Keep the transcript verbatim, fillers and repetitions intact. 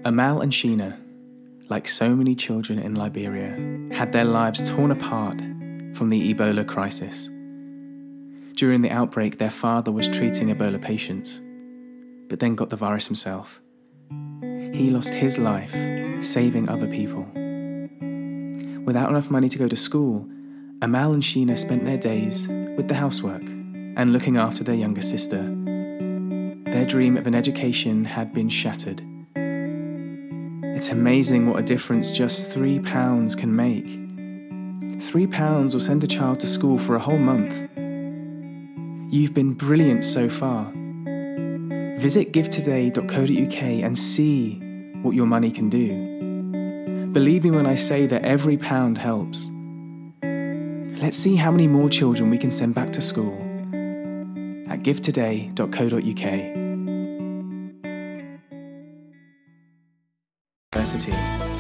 Amal and Sheena, like so many children in Liberia, had their lives torn apart from the Ebola crisis. During the outbreak, their father was treating Ebola patients, but then got the virus himself. He lost his life saving other people. Without enough money to go to school, Amal and Sheena spent their days with the housework and looking after their younger sister. Their dream of an education had been shattered. It's amazing what a difference just three pounds can make. Three pounds will send a child to school for a whole month. You've been brilliant so far. Visit give today dot co dot uk and see what your money can do. Believe me when I say that every pound helps. Let's see how many more children we can send back to school at give today dot co dot uk. University.